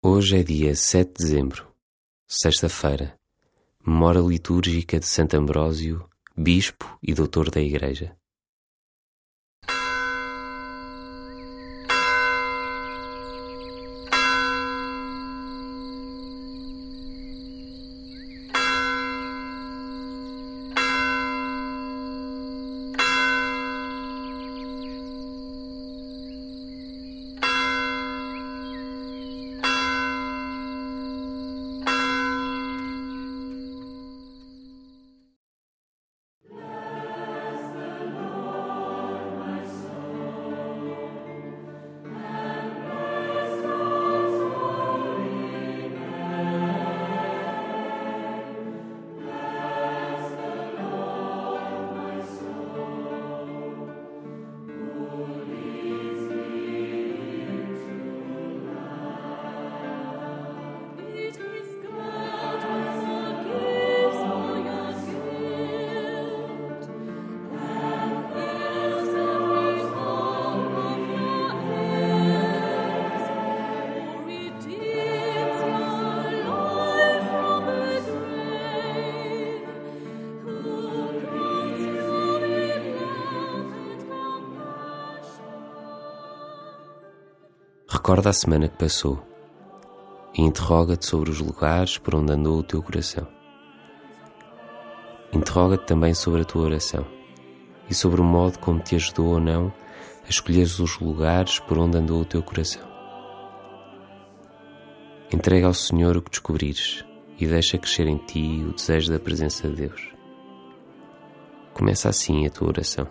Hoje é dia 7 de dezembro, sexta-feira, memória litúrgica de Santo Ambrósio, Bispo e Doutor da Igreja. Recorda a semana que passou e interroga-te sobre os lugares por onde andou o teu coração. Interroga-te também sobre a tua oração e sobre o modo como te ajudou ou não a escolheres os lugares por onde andou o teu coração. Entrega ao Senhor o que descobrires e deixa crescer em ti o desejo da presença de Deus. Começa assim a tua oração.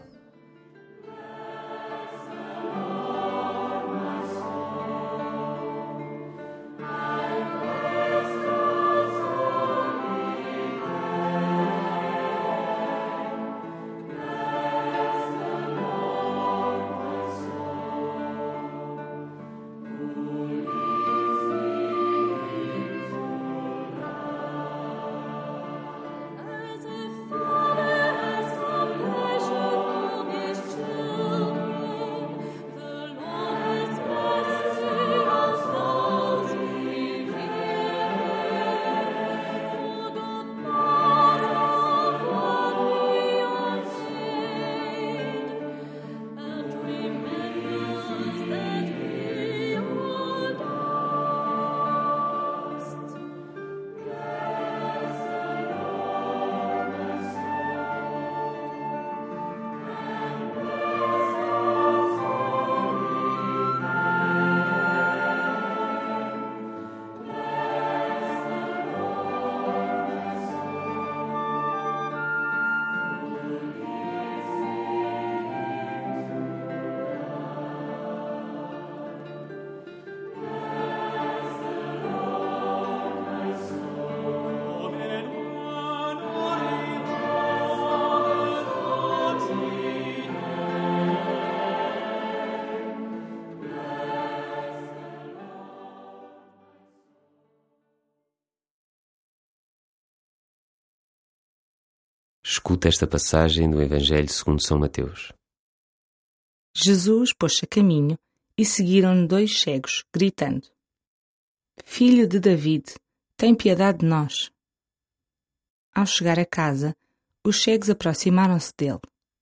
Escuta esta passagem do Evangelho segundo São Mateus. Jesus pôs-se a caminho e seguiram-no 2 cegos, gritando: Filho de David, tem piedade de nós. Ao chegar a casa, os cegos aproximaram-se dele.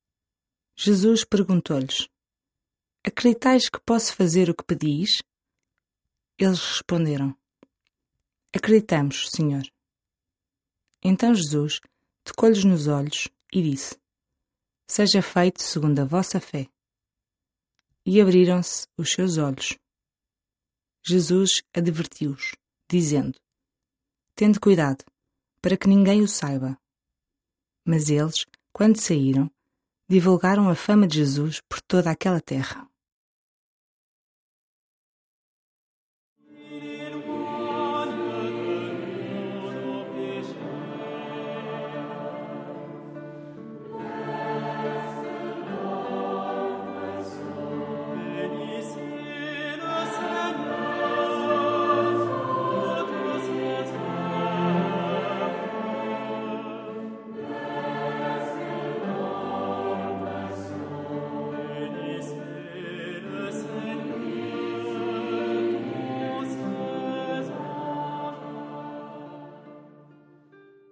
Jesus perguntou-lhes: Acreditais que posso fazer o que pedis? Eles responderam: Acreditamos, Senhor. Então Jesus tocou-lhes nos olhos e disse: Seja feito segundo a vossa fé. E abriram-se os seus olhos. Jesus advertiu-os, dizendo: Tende cuidado, para que ninguém o saiba. Mas eles, quando saíram, divulgaram a fama de Jesus por toda aquela terra.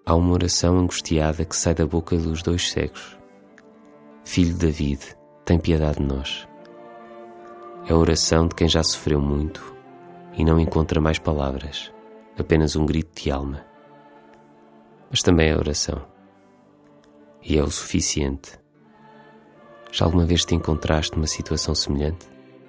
há uma oração angustiada que sai da boca dos dois cegos. Filho de David, tem piedade de nós. É a oração de quem já sofreu muito e não encontra mais palavras, apenas um grito de alma. Mas também é oração. E é o suficiente. Já alguma vez te encontraste numa situação semelhante?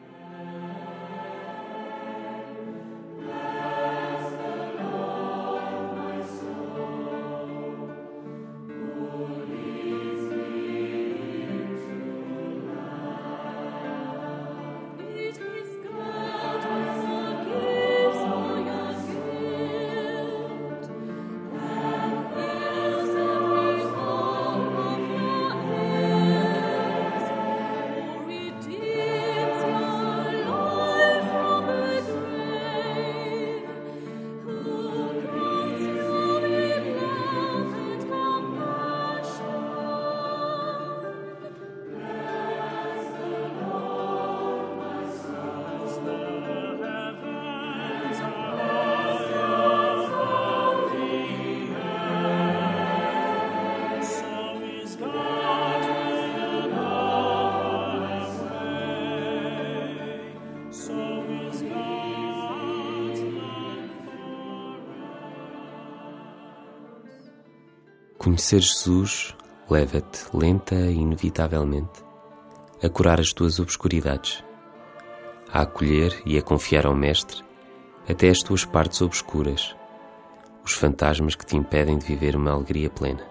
Conhecer Jesus leva-te, lenta e inevitavelmente, a curar as tuas obscuridades, a acolher e a confiar ao Mestre até as tuas partes obscuras, os fantasmas que te impedem de viver uma alegria plena.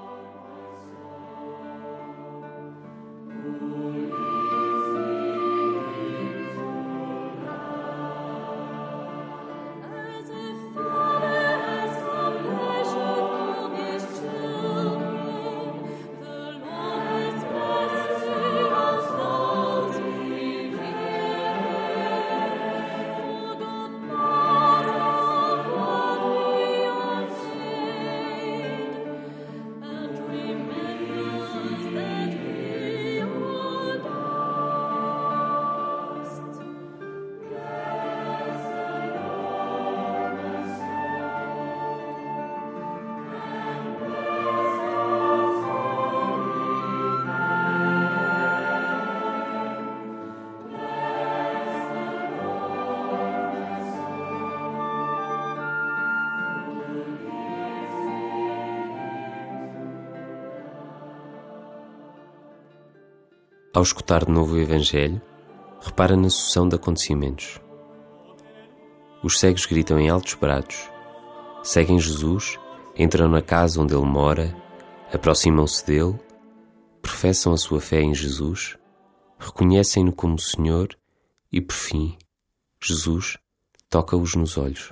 Ao escutar de novo o Evangelho, repara na sucessão de acontecimentos. Os cegos gritam em altos brados, seguem Jesus, entram na casa onde ele mora, aproximam-se dele, professam a sua fé em Jesus, reconhecem-no como Senhor e, por fim, Jesus toca-os nos olhos.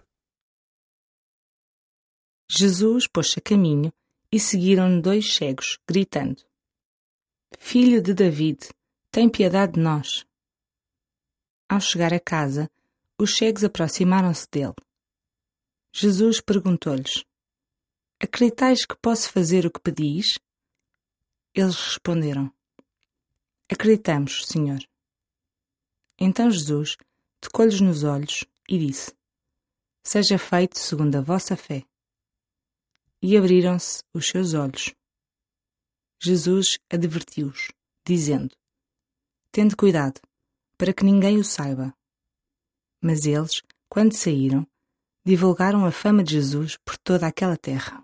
Jesus pôs-se a caminho e seguiram-no 2 cegos, gritando: Filho de David, tem piedade de nós. Ao chegar a casa, os cegos aproximaram-se dele. Jesus perguntou-lhes: Acreditais que posso fazer o que pedis? Eles responderam: Acreditamos, Senhor. Então Jesus tocou-lhes nos olhos e disse: Seja feito segundo a vossa fé. E abriram-se os seus olhos. Jesus advertiu-os, dizendo: Tende cuidado, para que ninguém o saiba. Mas eles, quando saíram, divulgaram a fama de Jesus por toda aquela terra.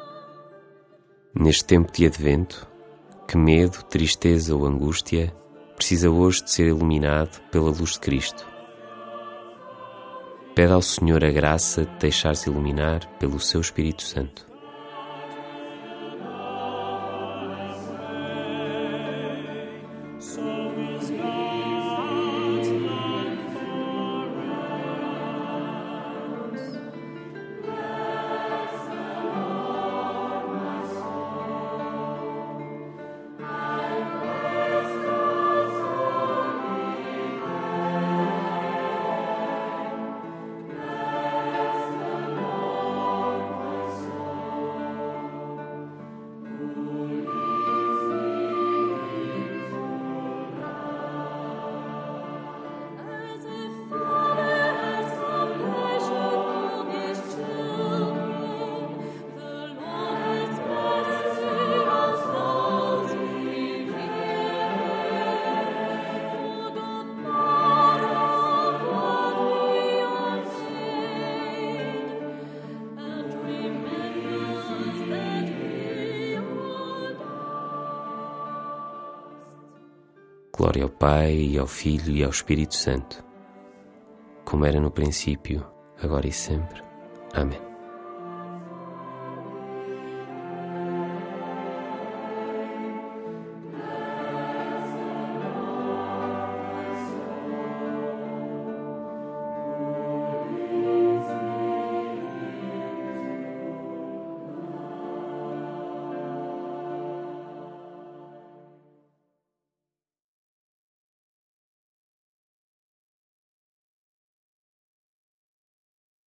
Neste tempo de advento, que medo, tristeza ou angústia precisa hoje de ser iluminado pela luz de Cristo. Pede ao Senhor a graça de deixar-se iluminar pelo seu Espírito Santo. Glória ao Pai, e ao Filho, e ao Espírito Santo, como era no princípio, agora e sempre. Amém.